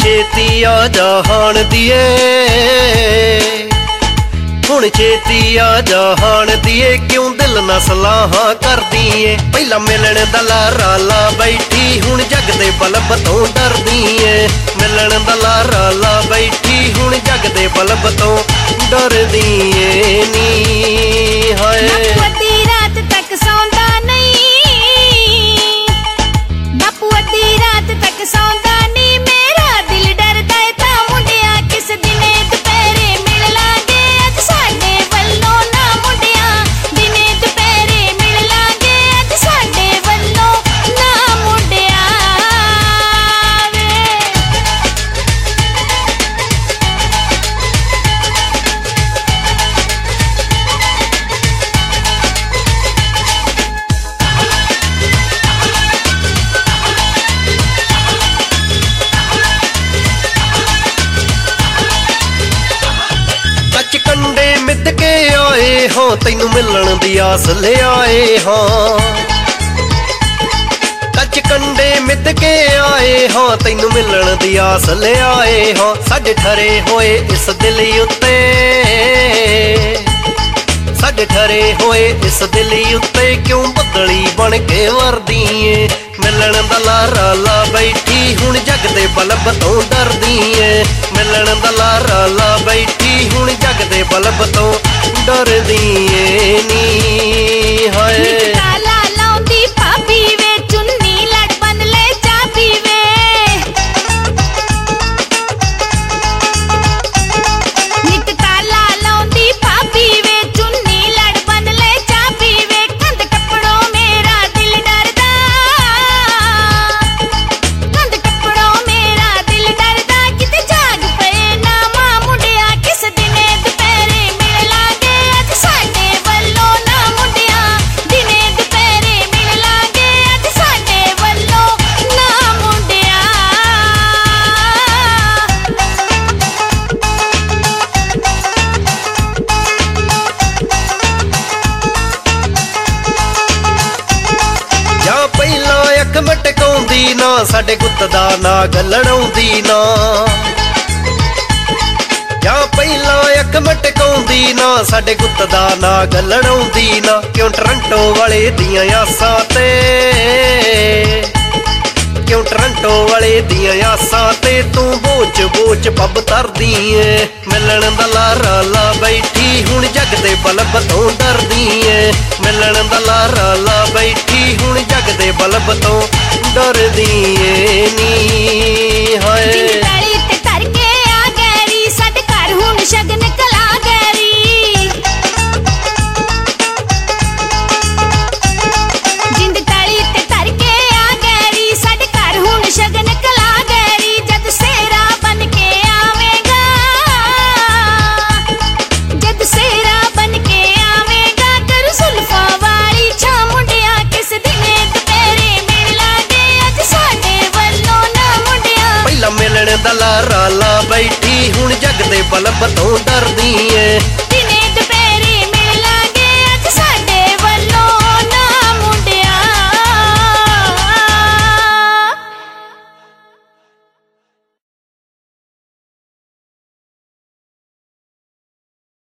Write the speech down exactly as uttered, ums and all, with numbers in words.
छेती आ जहान दिए, हुण छेती आ जहान दिए, क्यों दिल ना सलाहां कर दिए। पहला मिलन दा लारा ला बैठी, हुण जग दे बल्ब तो डरदी ऐ। मिलन दा लारा ला बैठी, हुण जग दे बल्ब तो डरदी ऐ नी। हाय अद्धी रात तक सौंदा नहीं, बापू अद्धी रात तक सौंदा नहीं, मेरा दिल डरदा है तां मुंडिया किस दिने दुपहरे मिल लांगे। अज साडे वल्लों ना मुंडिया दिने दुपहरे मिल लांगे, अज साडे वल्लों ना मुंडिया वे। कच कंडे मिद के आए हाँ, तैनू मिलन दी आस ले आए हाँ। कच कंडे मिद के आए हाँ, तैनू मिलन दी आस ले आए हाँ। साडे ठरे होए इस दिल उत्ते, साडे ठरे होए इस दिल उत्ते, क्यों बदली बन के वरदी ऐ। मिलन दा लारा ला बैठी, हुण जग दे बल्ब तो डरदी ऐ। मिलन दा लारा ला बैठी, हुण जग दे बल्ब तो डरदी ऐ नी। हाय ताला लाउंदी भाभी वे, चुन्नी लड़ बन ले जा पीवे। नित ताला लाउंदी भाभी वे, चुन्नी लड़ बन ले जा पीवे। कंध टपड़ों मेरा दिल डरदा, कंध टपड़ों मेरा दिल डरदा, किते जाग पे ना मां मुंडिया किस दिने दुपहरे मिल लांगे। अज साडे वल्लों ना मुंडिया दिने दुपहरे मिल लांगे, अज साडे वल्लों ना मुंडिया। ਜਾਂ ਪਹਿਲਾਂ ਅੱਖ ਮਟਕਾਉਂਦੀ ਨਾ, ਸਾਡੇ ਗੁੱਤ ਦਾ ਨਾ ਗੱਲਣਾਉਂਦੀ ਨਾ। ਜਾਂ ਪਹਿਲਾਂ ਅੱਖ ਮਟਕਾਉਂਦੀ ਨਾ, ਸਾਡੇ ਗੁੱਤ ਦਾ ਨਾ ਗੱਲਣਾਉਂਦੀ ਨਾ। ਕਿਉਂ ਟੋਰਾਂਟੋ ਵਾਲੇ ਦੀਆਂ ਆਸਾਂ ਤੇ, ਕਿਉਂ ਟੋਰਾਂਟੋ ਵਾਲੇ ਦੀਆਂ ਆਸਾਂ ਤੇ, ਤੂੰ ਬੋਚ ਬੋਚ ਪੱਬ ਤਰਦੀ ਏ। ਮਿਲਣ ਦਾ ਲਾਰਾ ਲਾ ਬੈਠੀ, ਹੁਣ ਜਗ ਦੇ ਬਲਬ ਤੋਂ ਡਰਦੀ ਏ। ਮਿਲਣ ਦਾ ਲਾਰਾ ਲਾ ਬੈਠੀ, ਹੁਣ ਜਗ ਦੇ ਬਲਬ ਤੋਂ ਡਰਦੀ ਏ ਨੀ। ਹਾਏ ਜਿੰਦੜੀ ਤੇ ਧਰ ਕੇ ਆ ਗੈਰੀ, ਸਾਡੇ ਘਰ ਹੁਣ ਸ਼ਗਨ ਕਲਾ ਗੈਰੀ। ਜਿੰਦ ਤਾਲੀ ਤੇ ਧਰ ਕੇ ਆ ਗੈਰੀ, ਸਾਡੇ ਘਰ ਹੁਣ ਸ਼ਗਨ ਕਲਾ ਗੈਰੀ। ਜਦ ਸੇਰਾ ਬਨ ਕੇ ਆਵੇਗਾ, ਜਦ ਸੇਰਾ ਬਨ ਕੇ ਆਵੇਗਾ, ਕਰ ਜ਼ੁਲਫਾਂ ਵਾਲੀ ਛਾਂ ਮੁੰਡਿਆ ਕਿਸ ਦਿਨੇ ਦੁਪਹਿਰੇ ਮਿਲ ਲਾਂਗੇ। ਅਜ ਸਾਡੇ ਵੱਲੋਂ ਨਾ ਮੁੰਡਿਆ। ਪਹਿਲਾਂ ਮਿਲਣ ਦਾ ਲਾਰਾ ਲਾ ਬੈਠੀ, ਹੁਣ ਜਗ ਦੇ ਬਲਬ ਤੋਂ ਡਰਦੀ ਏ।